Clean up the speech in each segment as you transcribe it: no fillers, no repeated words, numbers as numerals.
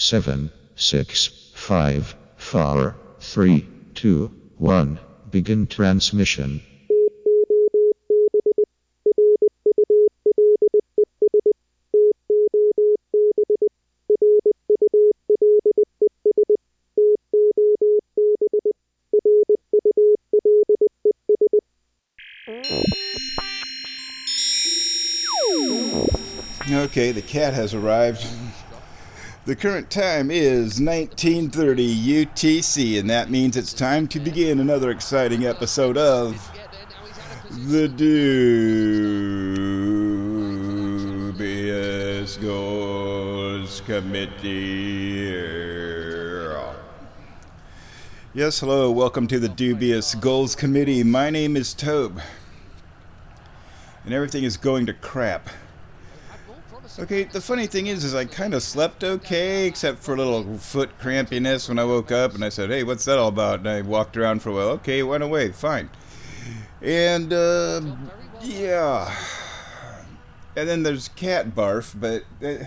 7, 6, 5, 4, 3, 2, 1. Begin transmission. Okay, the cat has arrived. The current time is 1930 UTC, and that means it's time to begin another exciting episode of the Dubious Goals Committee. Yes, hello, welcome to the Dubious Goals Committee. My name is Tobe, and everything is going to crap. Okay, the funny thing is I kind of slept okay, except for a little foot crampiness when I woke up, and I said, hey, what's that all about? And I walked around for a while. Okay, it went away, fine. And, yeah. And then there's cat barf, but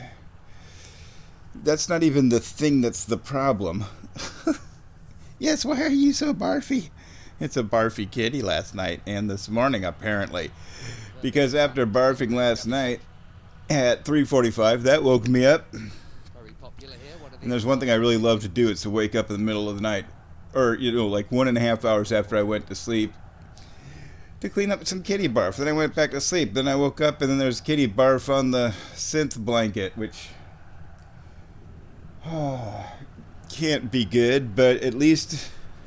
that's not even the thing that's the problem. Yes, why are you so barfy? It's a barfy kitty last night, and this morning, apparently. Because after barfing last night, at 3:45, that woke me up. And there's one thing I really love to do, it's to wake up in the middle of the night, or, like 1.5 hours after I went to sleep, to clean up some kitty barf. Then I went back to sleep. Then I woke up, and then there's kitty barf on the synth blanket, which can't be good, but at least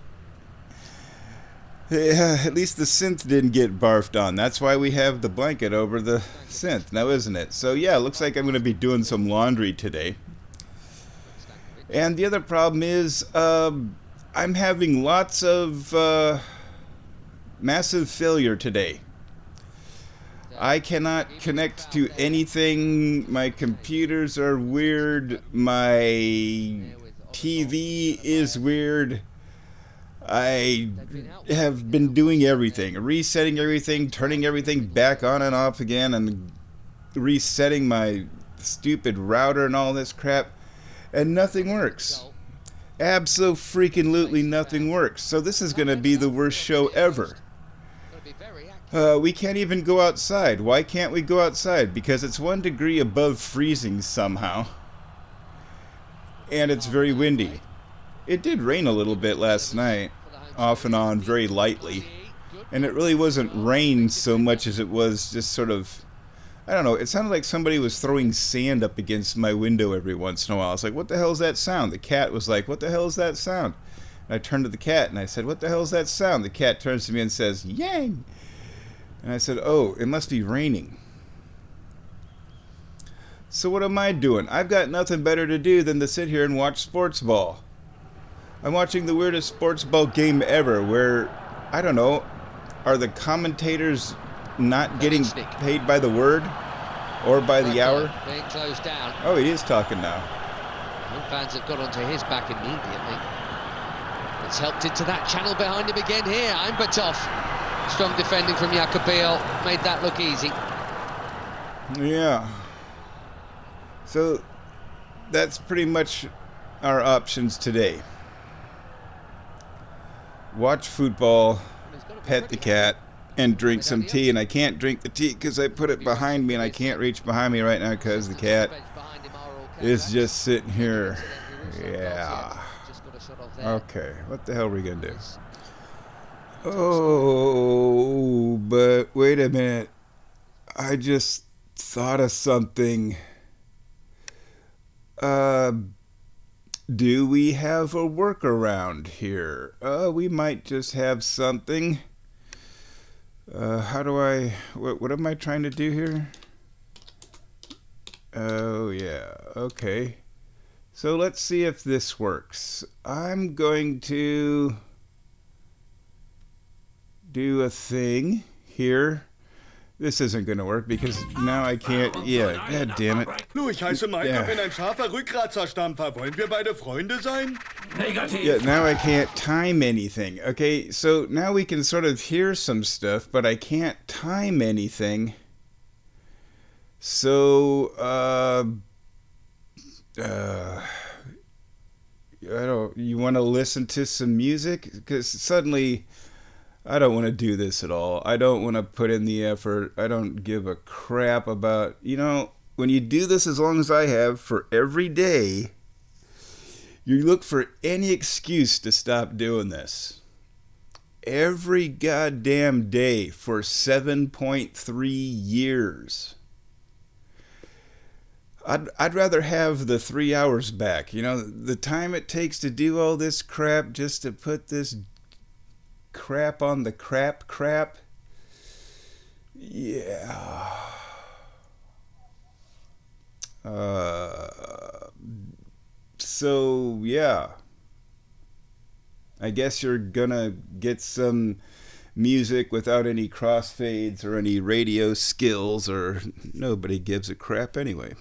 the synth didn't get barfed on. That's why we have the blanket over the synth now, isn't it? So yeah, it looks like I'm going to be doing some laundry today. And the other problem is I'm having lots of massive failure today. I cannot connect to anything. My computers are weird. My TV is weird. I have been doing everything, resetting everything, turning everything back on and off again, and resetting my stupid router and all this crap, and nothing works. Abso-freaking-lutely nothing works. So this is going to be the worst show ever. We can't even go outside. Why can't we go outside? Because it's 1 degree above freezing somehow, and it's very windy. It did rain a little bit last night, off and on, very lightly. And it really wasn't rain so much as it was just sort of, I don't know, it sounded like somebody was throwing sand up against my window every once in a while. I was like, what the hell is that sound? The cat was like, what the hell is that sound? And I turned to the cat and I said, what the hell is that sound? The cat turns to me and says, yang! And I said, oh, it must be raining. So what am I doing? I've got nothing better to do than to sit here and watch sports ball. I'm watching the weirdest sports ball game ever where, I don't know, are the commentators not getting paid by the word or by the hour? Being closed down. Oh, he is talking now. And fans have got onto his back immediately. It's helped into that channel behind him again here. Aimbatov. Strong defending from Jakobiel. Made that look easy. Yeah. So, that's pretty much our options today. Watch football, pet the cat, and drink some tea. And I can't drink the tea because I put it behind me, and I can't reach behind me right now because the cat is just sitting here. Yeah. Okay, what the hell are we going to do? Oh, but wait a minute. I just thought of something. Do we have a workaround here? We might just have something. What am I trying to do here? Oh, yeah, okay. So let's see if this works. I'm going to do a thing here. This isn't going to work because now I can't. Yeah, god damn it. Hallo, ich heiße Mike, bin ein scharfer Rückgratzer-Stampfer. Wollen wir beide Freunde sein? Yeah, now I can't time anything. Okay, so now we can sort of hear some stuff, but I can't time anything. So, you want to listen to some music? Because suddenly, I don't want to do this at all. I don't want to put in the effort. I don't give a crap about, when you do this as long as I have for every day, you look for any excuse to stop doing this. Every goddamn day for 7.3 years. I'd rather have the 3 hours back. The time it takes to do all this crap just to put this crap on the crap. Yeah. So, yeah. I guess you're gonna get some music without any crossfades or any radio skills, or nobody gives a crap anyway.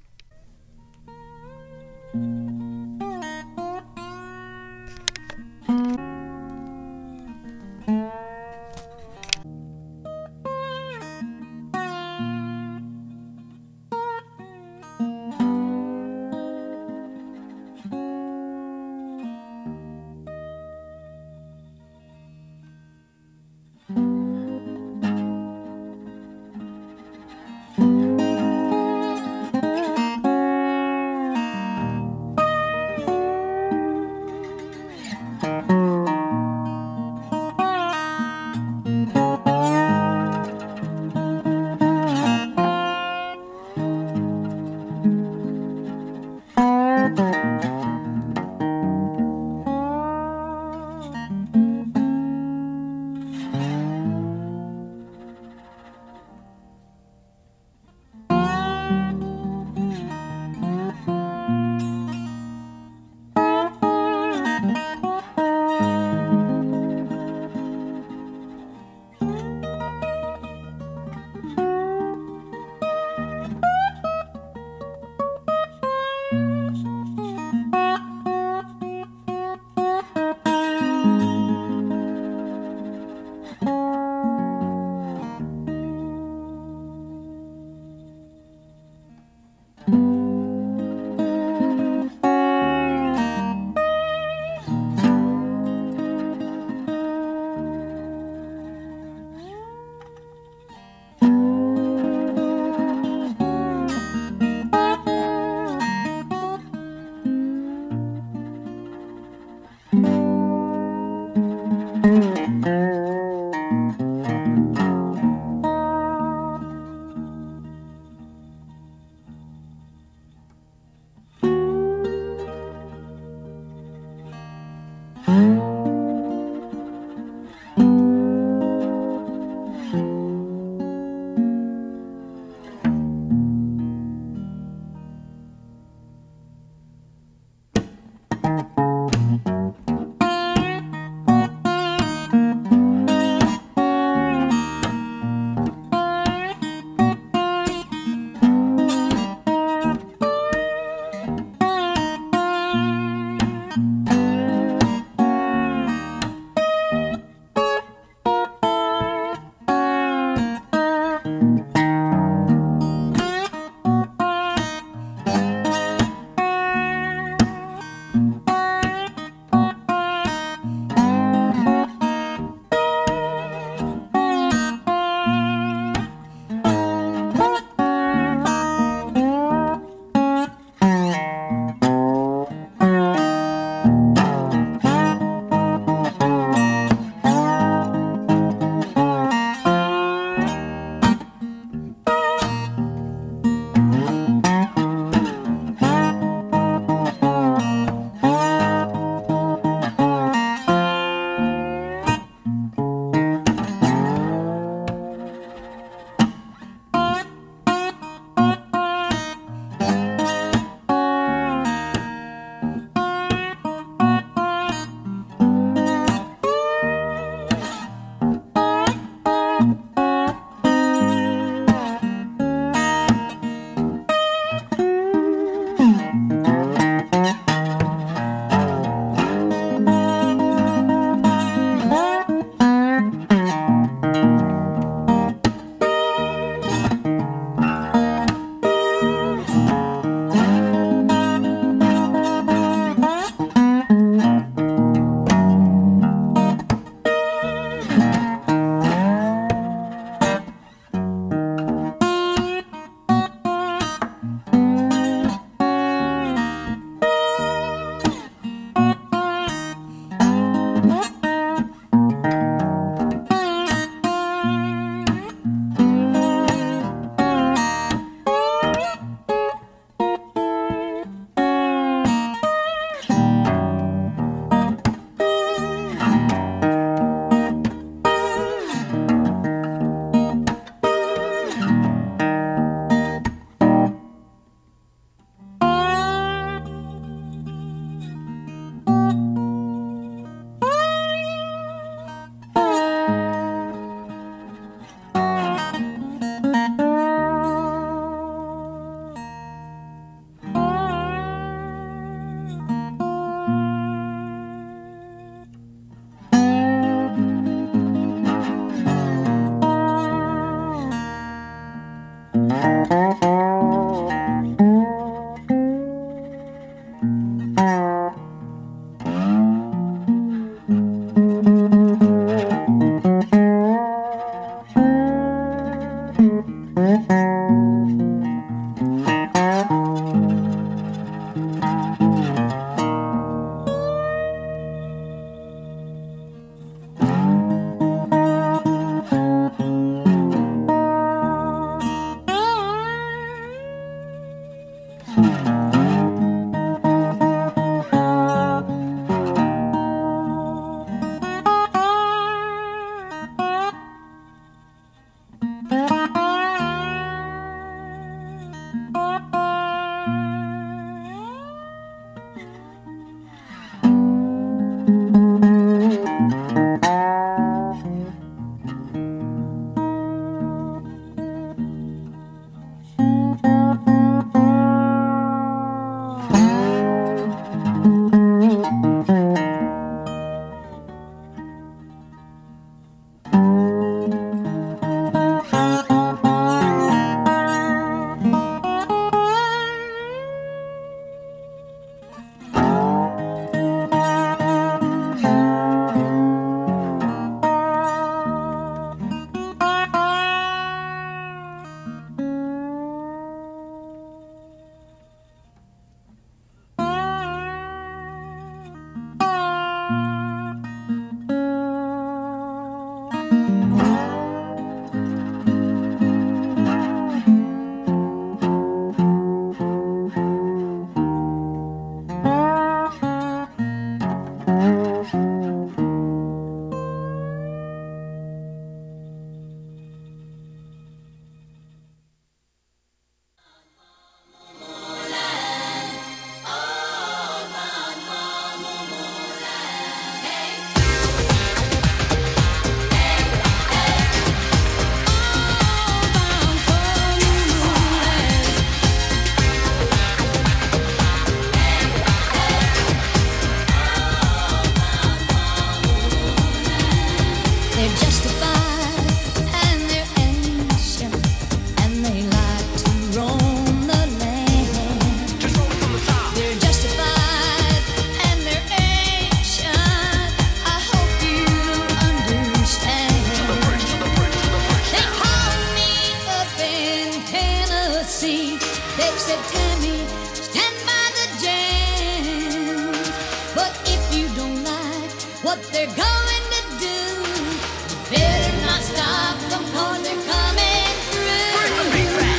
what they're going to do. Better not stop them 'cause they're coming through. Bring the beat back.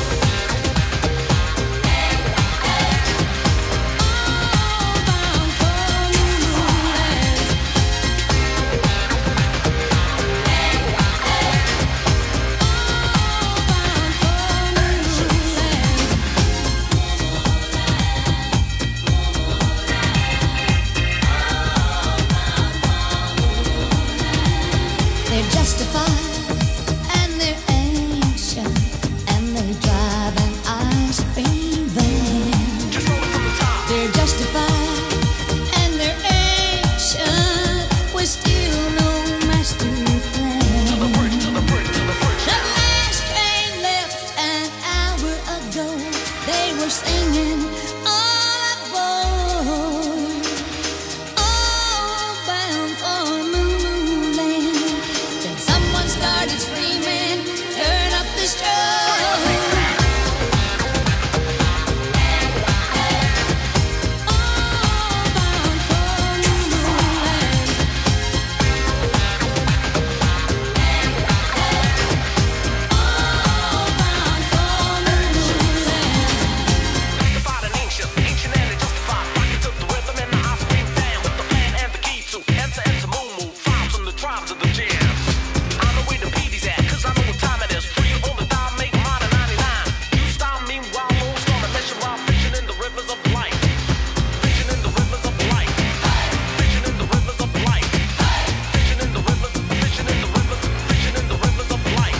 They're justified and they're ancient and they drive an ice cream van. They're justified and they're ancient with still no master plan. The last train left an hour ago. They were singing all aboard, all bound for Moonland. Then someone started screaming, turn up the strobe. All bound for Moonland. All bound for Moonland. Justified and ancient and they justified. Rocket took the rhythm and the ice cream down with the plan and the key to enter Moo Moo. Vibes from the tribes of the jams. I know where the PD's at, 'cause I know what time it is. Free on the dime, make mine at 99. You style me while moon storm and let you while fishing in the rivers of life. Fishing in the rivers of life. Fishing in the rivers of life. Fishing in the rivers, fishing in the rivers, fishing in the rivers of life.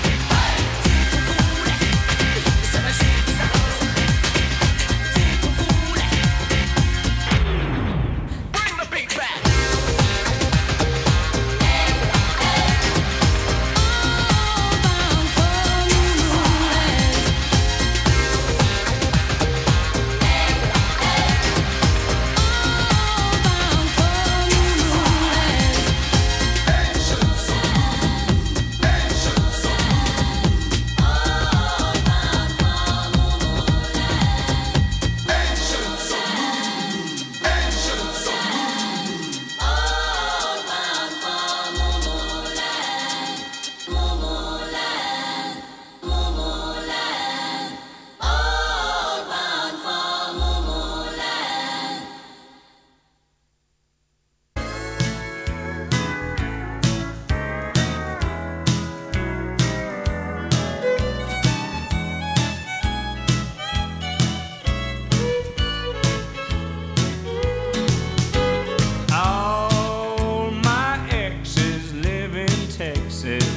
Bring the beat back. All bound for Moonland. All bound for Moonland. All my exes live in Texas,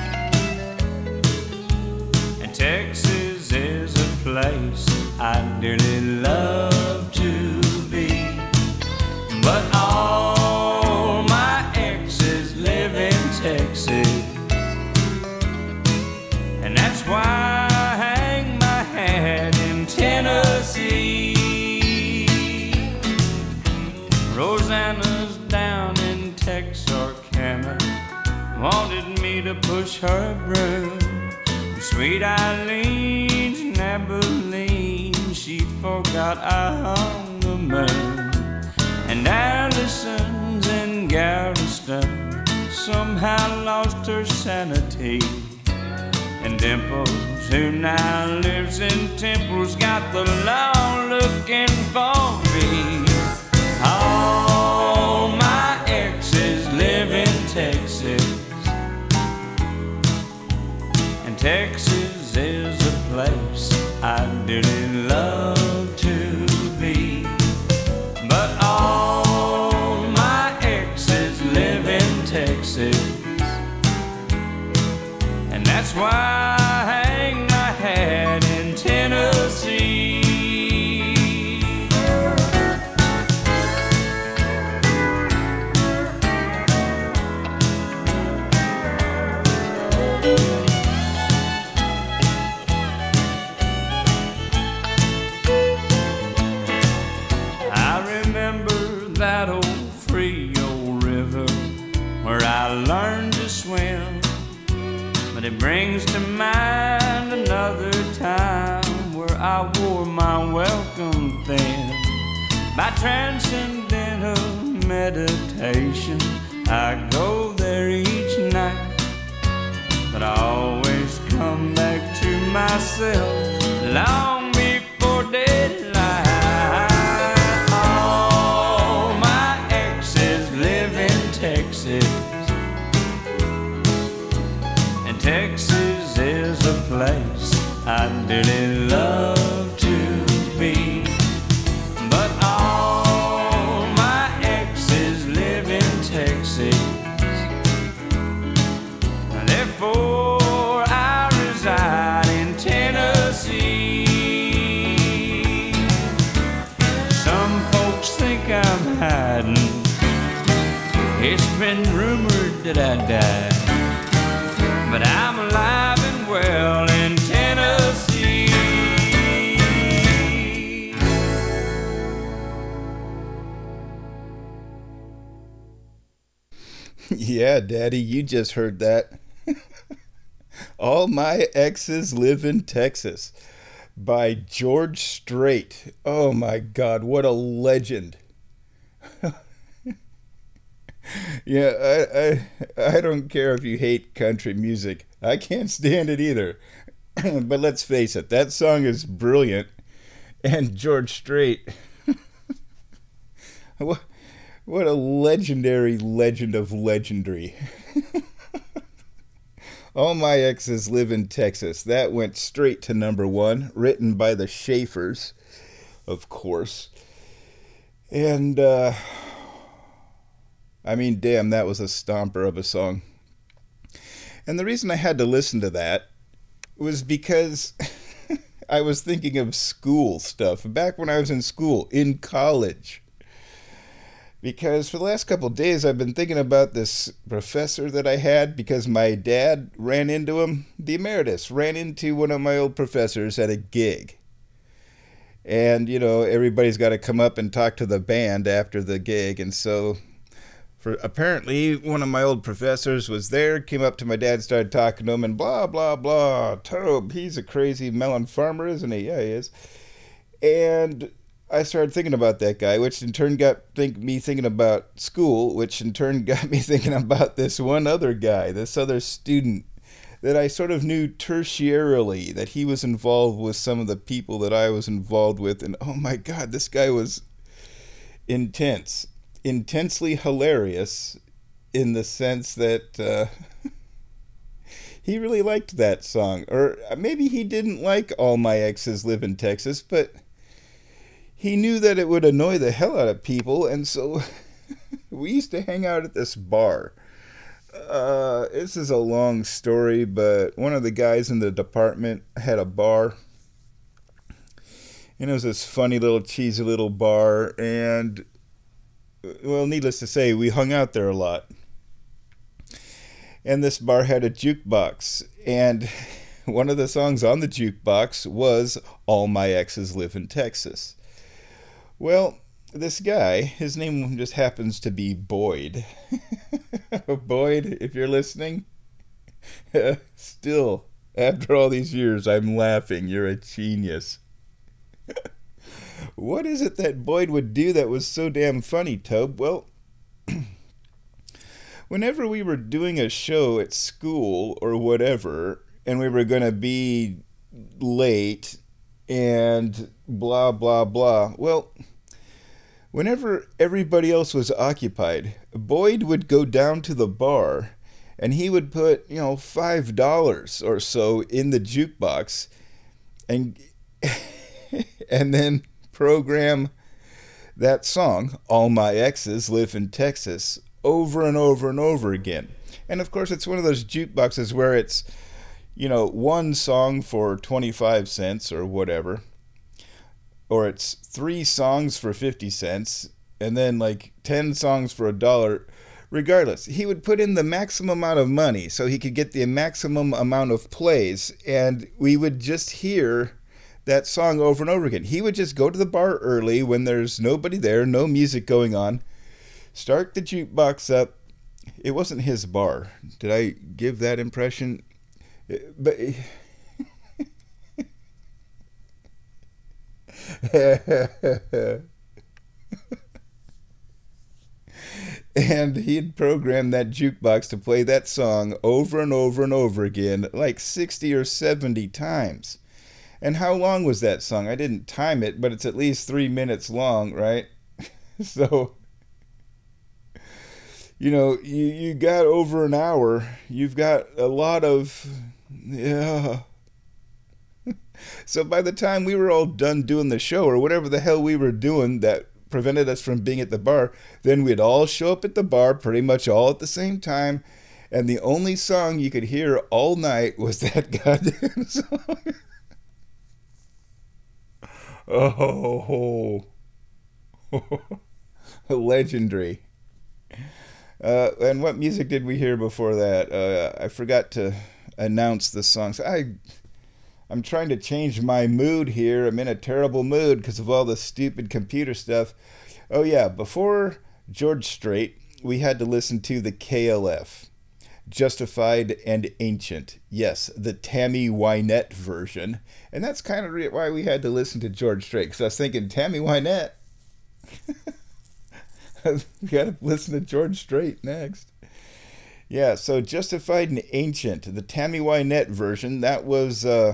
and Texas is a place I dearly love to be. But all my exes live in Texas, and that's why I hang my hat in Tennessee. Rosanna's down in Texarkana, wanted me to push her broom. Sweet Eileen's in Abilene, she forgot I hung the moon. And Allison's in Galveston, somehow lost her sanity. And Dimples, who now lives in Temple's, got the law looking for me. All my exes live in Texas, and Texas is a place I dearly love to be. But all my exes live in Texas, and that's why I hang my hat in Tennessee. That old Frio River where I learned to swim, but it brings to mind another time where I wore my welcome thin. By transcendental meditation. I go there each night, but I always come back to myself long before daylight. All my exes live in Texas, and Texas is a place I'd dearly love to be. But all my exes live in Texas, therefore I reside in Tennessee. Some folks think I'm hiding, it's been rumored that I died, but I'm alive and well in Tennessee. Yeah, Daddy, you just heard that. All My Exes Live in Texas by George Strait. Oh my God, what a legend. Yeah, I don't care if you hate country music. I can't stand it either. But let's face it, that song is brilliant. And George Strait, what a legendary legend of legendary. All My Exes Live in Texas. That went straight to number one, written by the Schaefers, of course. And, I mean, damn, that was a stomper of a song. And the reason I had to listen to that was because I was thinking of school stuff, back when I was in school, in college. Because for the last couple of days, I've been thinking about this professor that I had, because my dad ran into him. The emeritus ran into one of my old professors at a gig. And, you know, everybody's got to come up and talk to the band after the gig. And so, apparently, one of my old professors was there, came up to my dad, started talking to him, and blah, blah, blah. Tobe, he's a crazy melon farmer, isn't he? Yeah, he is. And I started thinking about that guy, which in turn got me thinking about school, which in turn got me thinking about this one other guy, this other student that I sort of knew tertiarily, that he was involved with some of the people that I was involved with. And oh my God, this guy was intense, intensely hilarious in the sense that he really liked that song. Or maybe he didn't like All My Exes Live in Texas, but he knew that it would annoy the hell out of people, and so we used to hang out at this bar. This is a long story, but one of the guys in the department had a bar, and it was this funny little cheesy little bar, and, well, needless to say, we hung out there a lot. And this bar had a jukebox, and one of the songs on the jukebox was All My Exes Live in Texas. Well, this guy, his name just happens to be Boyd. Boyd, if you're listening, still, after all these years, I'm laughing. You're a genius. What is it that Boyd would do that was so damn funny, Tobe? Well, whenever we were doing a show at school or whatever, and we were going to be late and blah, blah, blah. Well, whenever everybody else was occupied, Boyd would go down to the bar and he would put, $5 or so in the jukebox and and then program that song, All My Exes Live in Texas, over and over and over again. And of course, it's one of those jukeboxes where it's, one song for 25 cents or whatever, or it's 3 songs for 50 cents, and then like 10 songs for $1. Regardless, he would put in the maximum amount of money so he could get the maximum amount of plays, and we would just hear that song over and over again. He would just go to the bar early when there's nobody there, no music going on, start the jukebox up. It wasn't his bar. Did I give that impression? But And he had programmed that jukebox to play that song over and over and over again, like 60 or 70 times. And how long was that song? I didn't time it, but it's at least 3 minutes long, right? So, you know, you got over an hour. You've got a lot of, yeah. So by the time we were all done doing the show, or whatever the hell we were doing that prevented us from being at the bar, then we'd all show up at the bar pretty much all at the same time. And the only song you could hear all night was that goddamn song. Oh, legendary. And what music did we hear before that? I forgot to announce the songs. I'm trying to change my mood here. I'm in a terrible mood because of all the stupid computer stuff. Oh yeah, before George Strait, we had to listen to the KLF. Justified and Ancient. Yes, the Tammy Wynette version. And that's kind of why we had to listen to George Strait, because I was thinking, Tammy Wynette? We got to listen to George Strait next. Yeah, so Justified and Ancient, the Tammy Wynette version, that was the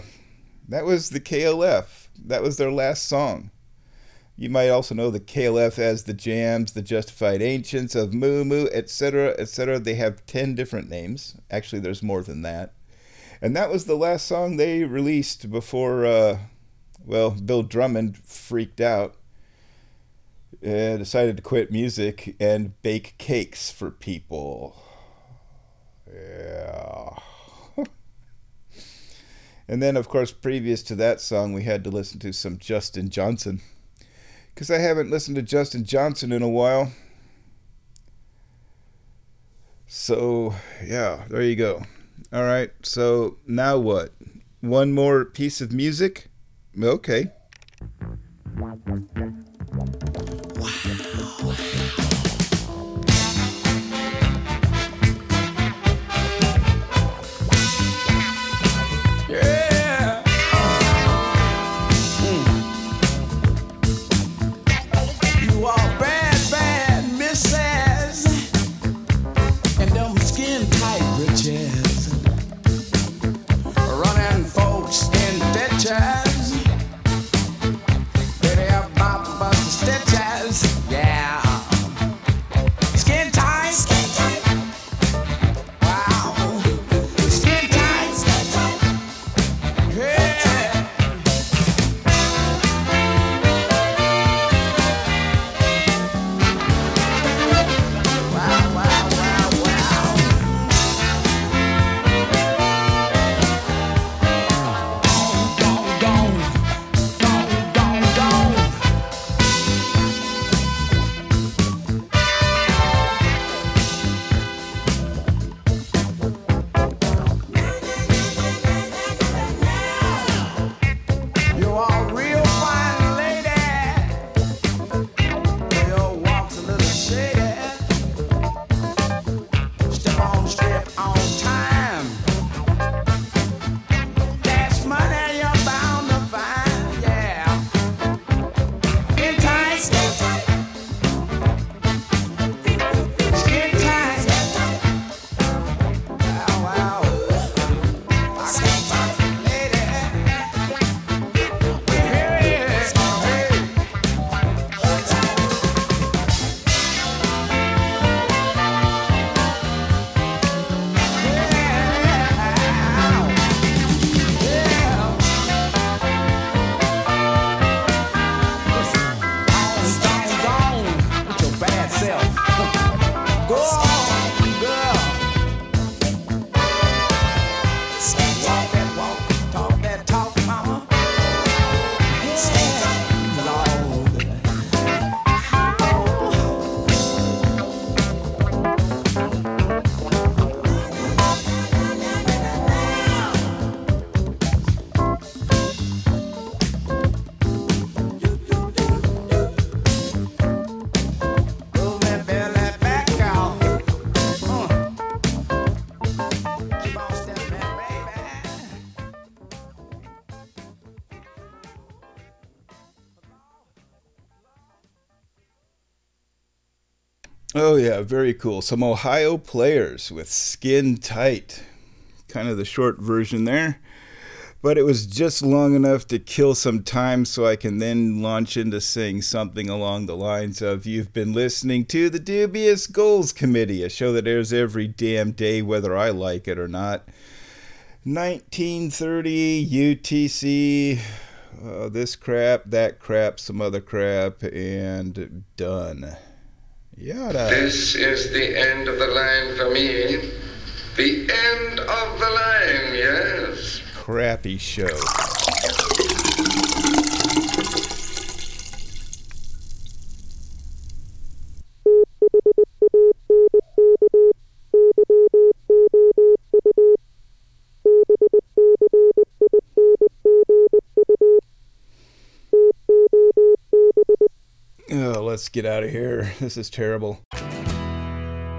KLF. That was their last song. You might also know the KLF as the Jams, the Justified Ancients of Moo Moo, etc., etc. They have 10 different names. Actually, there's more than that. And that was the last song they released before, Bill Drummond freaked out and decided to quit music and bake cakes for people. Yeah. And then, of course, previous to that song, we had to listen to some Justin Johnson, because I haven't listened to Justin Johnson in a while. So, yeah, there you go. All right, so now what? One more piece of music? Okay. Running folks in ditches, Oh yeah, very cool. Some Ohio Players with Skin Tight. Kind of the short version there. But it was just long enough to kill some time so I can then launch into saying something along the lines of, you've been listening to the Dubious Goals Committee, a show that airs every damn day whether I like it or not. 1930 UTC, this crap, that crap, some other crap, and done. Yada. This is the end of the line for me. The end of the line, yes. Crappy show. Oh, let's get out of here. This is terrible.